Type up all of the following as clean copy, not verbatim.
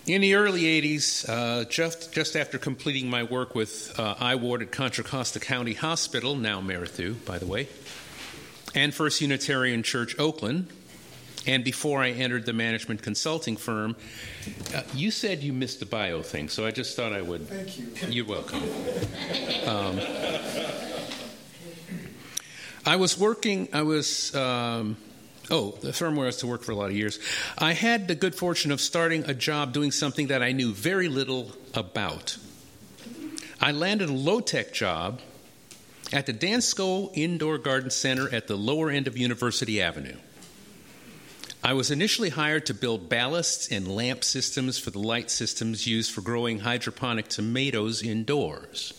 In the early 80s, just after completing my work with I Ward at Contra Costa County Hospital, now Merithu, by the way, and First Unitarian Church, Oakland, and before I entered the management consulting firm, you said you missed the bio thing, so I just thought I would. Thank you. You're welcome. The firm where I was to work for a lot of years. I had the good fortune of starting a job doing something that I knew very little about. I landed a low-tech job at the Dansko Indoor Garden Center at the lower end of University Avenue. I was initially hired to build ballasts and lamp systems for the light systems used for growing hydroponic tomatoes indoors.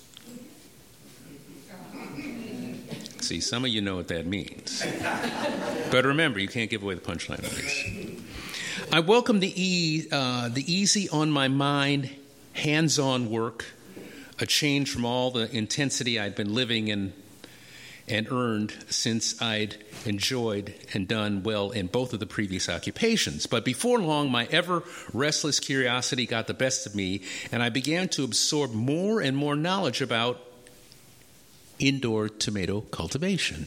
See, some of you know what that means. But remember, you can't give away the punchline of this. I welcome the easy on my mind, hands-on work, a change from all the intensity I'd been living in and earned since I'd enjoyed and done well in both of the previous occupations. But before long, my ever-restless curiosity got the best of me, and I began to absorb more and more knowledge about indoor tomato cultivation.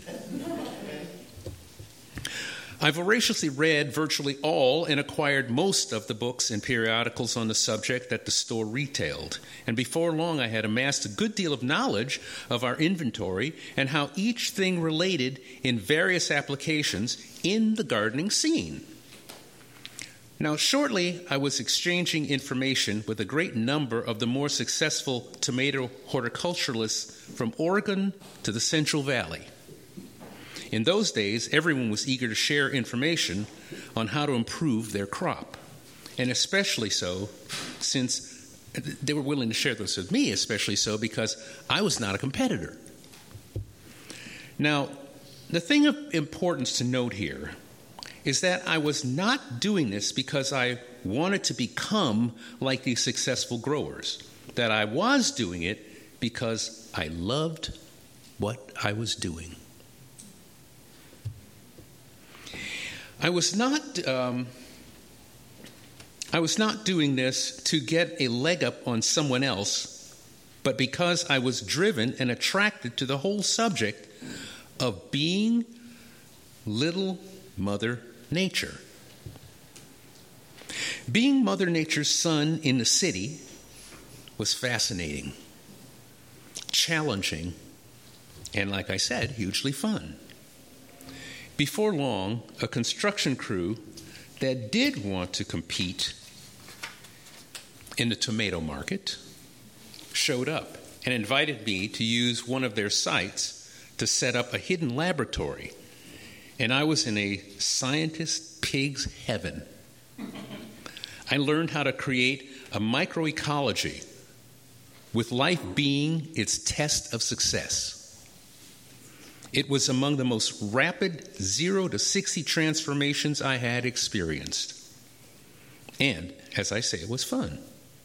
I've voraciously read virtually all and acquired most of the books and periodicals on the subject that the store retailed. And before long, I had amassed a good deal of knowledge of our inventory and how each thing related in various applications in the gardening scene. Now, shortly, I was exchanging information with a great number of the more successful tomato horticulturalists from Oregon to the Central Valley. In those days, everyone was eager to share information on how to improve their crop, and especially so since they were willing to share this with me, especially so because I was not a competitor. Now, the thing of importance to note here is that I was not doing this because I wanted to become like these successful growers, that I was doing it because I loved what I was doing. I was not doing this to get a leg up on someone else, but because I was driven and attracted to the whole subject of being little Mother Nature. Being Mother Nature's son in the city was fascinating, challenging, and like I said, hugely fun. Before long, a construction crew that did want to compete in the tomato market showed up and invited me to use one of their sites to set up a hidden laboratory. And I was in a scientist pig's heaven. I learned how to create a microecology with life being its test of success. It was among the most rapid 0 to 60 transformations I had experienced. And, as I say, it was fun.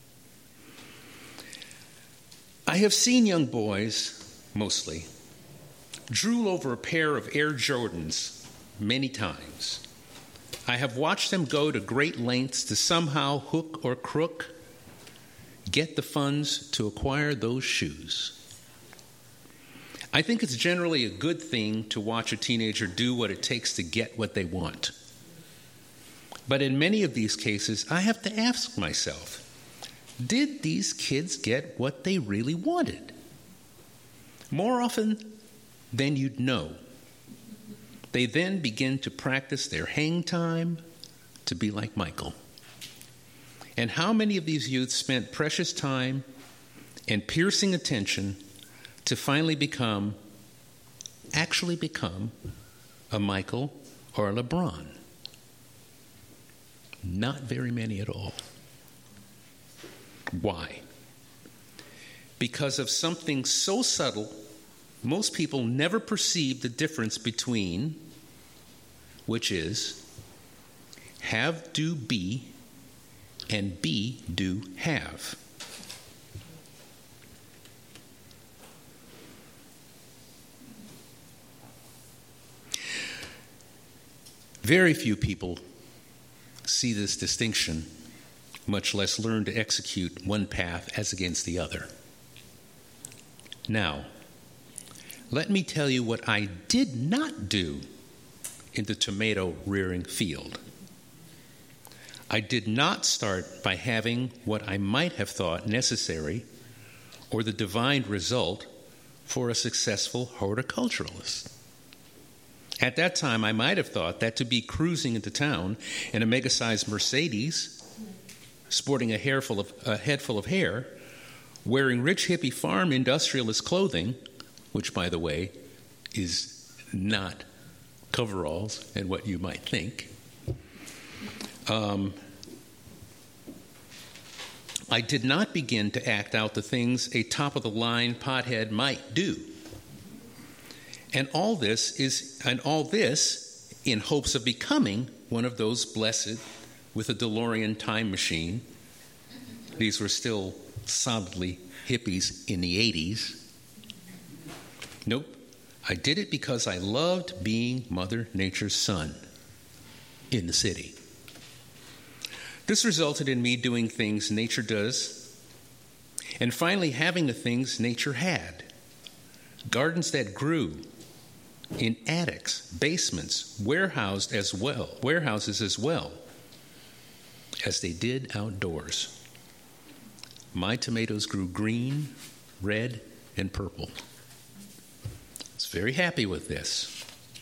I have seen young boys, mostly, drool over a pair of Air Jordans many times. I have watched them go to great lengths to somehow, hook or crook, get the funds to acquire those shoes. I think it's generally a good thing to watch a teenager do what it takes to get what they want. But in many of these cases, I have to ask myself, did these kids get what they really wanted? More often than you'd know. They then begin to practice their hang time to be like Michael. And how many of these youths spent precious time and piercing attention to finally actually become a Michael or a LeBron? Not very many at all. Why? Because of something so subtle, most people never perceive the difference between, which is have, do, be, and be, do, have. Very few people see this distinction much less learn to execute one path as against the other. Now, let me tell you what I did not do in the tomato rearing field. I did not start by having what I might have thought necessary or the divine result for a successful horticulturalist. At that time, I might have thought that to be cruising into town in a mega-sized Mercedes, sporting a head full of hair, wearing rich hippie farm industrialist clothing, which, by the way, is not coveralls and what you might think, I did not begin to act out the things a top-of-the-line pothead might do. And all this in hopes of becoming one of those blessed with a DeLorean time machine. These were still solidly hippies in the 80s. Nope. I did it because I loved being Mother Nature's son in the city. This resulted in me doing things nature does, and finally having the things nature had. Gardens that grew in attics, basements, warehouses as well as they did outdoors. My tomatoes grew green, red, and purple. I was very happy with this.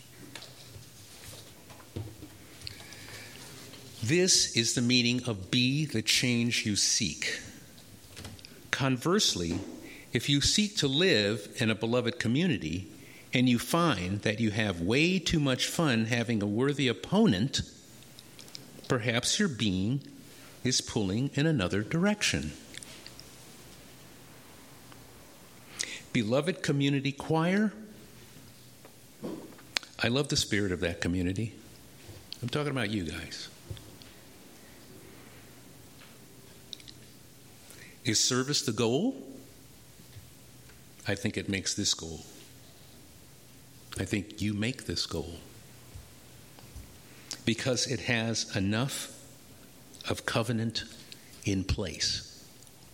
This is the meaning of be the change you seek. Conversely, if you seek to live in a beloved community and you find that you have way too much fun having a worthy opponent, perhaps your being is pulling in another direction. Beloved community choir, I love the spirit of that community. I'm talking about you guys. Is service the goal? I think it makes this goal. I think you make this goal. Because it has enough of covenant in place.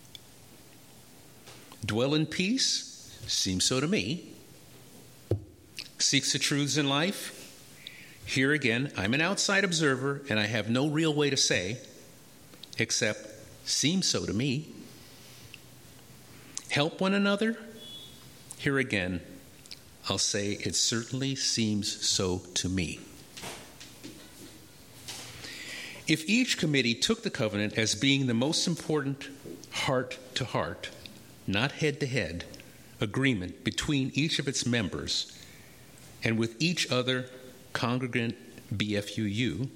Dwell in peace? Seems so to me. Seeks the truths in life? Here again, I'm an outside observer and I have no real way to say, except seems so to me. Help one another? Here again, I'll say it certainly seems so to me. If each committee took the covenant as being the most important heart-to-heart, not head-to-head, agreement between each of its members and with each other congregant BFUU,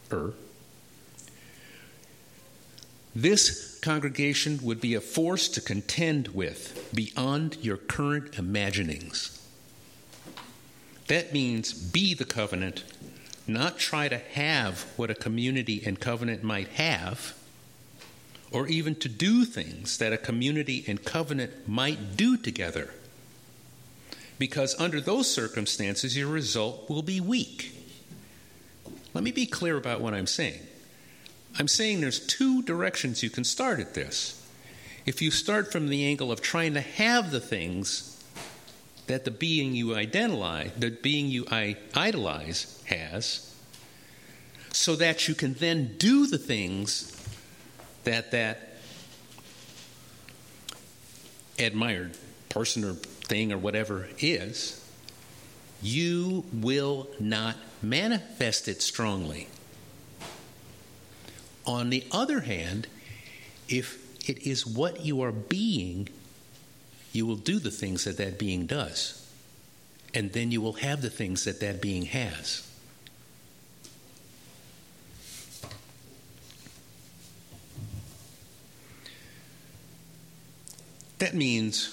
this congregation would be a force to contend with beyond your current imaginings. That means be the covenant, not try to have what a community and covenant might have, or even to do things that a community and covenant might do together. Because under those circumstances, your result will be weak. Let me be clear about what I'm saying. I'm saying there's two directions you can start at this. If you start from the angle of trying to have the things that the being you idolize has, so that you can then do the things that admired person or thing or whatever is, you will not manifest it strongly. On the other hand, if it is what you are being, you will do the things that that being does. And then you will have the things that that being has. That means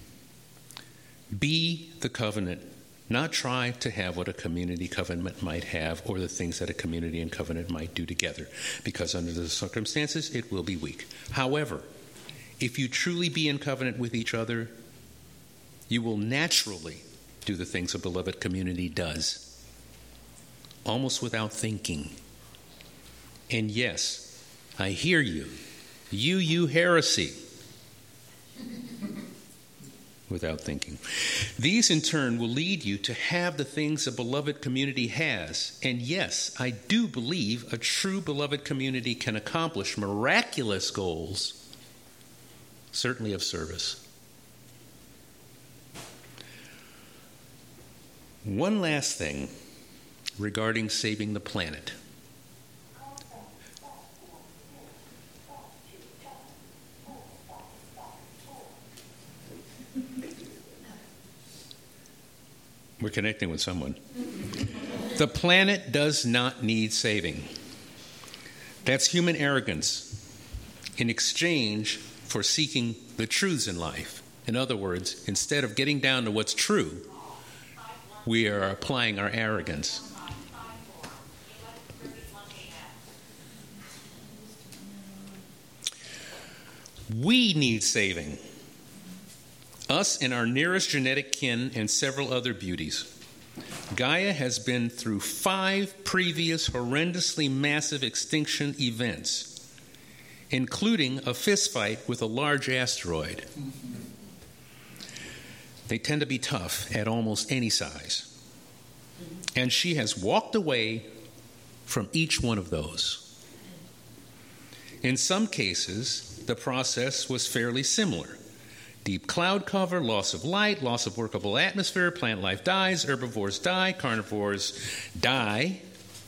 be the covenant, not try to have what a community covenant might have or the things that a community and covenant might do together, because under the circumstances, it will be weak. However, if you truly be in covenant with each other, you will naturally do the things a beloved community does, almost without thinking. And yes, I hear you. You heresy. Without thinking. These, in turn, will lead you to have the things a beloved community has. And yes, I do believe a true beloved community can accomplish miraculous goals, certainly of service. One last thing regarding saving the planet. We're connecting with someone. The planet does not need saving. That's human arrogance in exchange for seeking the truths in life. In other words, instead of getting down to what's true, we are applying our arrogance. We need saving. Us and our nearest genetic kin and several other beauties. Gaia has been through 5 previous horrendously massive extinction events, including a fistfight with a large asteroid. They tend to be tough at almost any size. And she has walked away from each one of those. In some cases, the process was fairly similar. Deep cloud cover, loss of light, loss of workable atmosphere, plant life dies, herbivores die, carnivores die,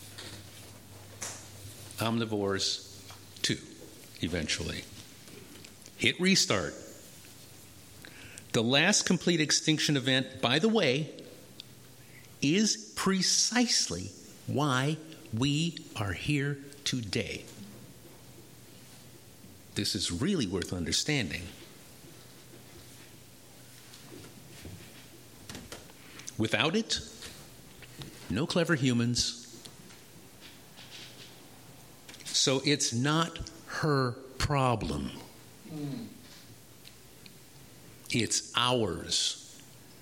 omnivores too, eventually. Hit restart. The last complete extinction event, by the way, is precisely why we are here today. This is really worth understanding. Without it, no clever humans. So it's not her problem. It's ours.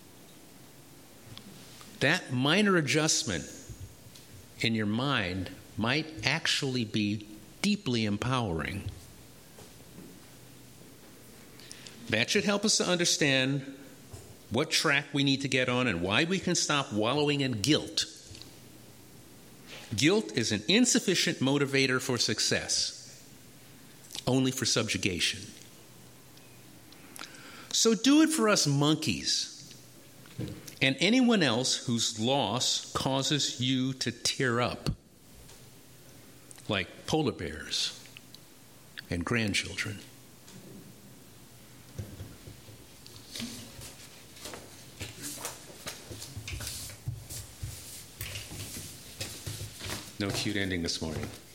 That minor adjustment in your mind might actually be deeply empowering. That should help us to understand what track we need to get on and why we can stop wallowing in guilt. Guilt is an insufficient motivator for success, only for subjugation. So do it for us monkeys and anyone else whose loss causes you to tear up, like polar bears and grandchildren. No cute ending this morning.